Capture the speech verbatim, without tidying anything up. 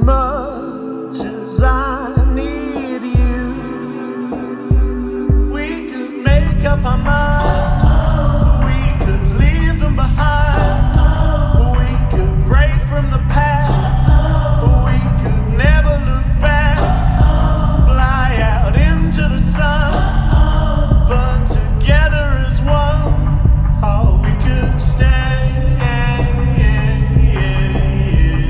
much as I need you. We could make up our minds.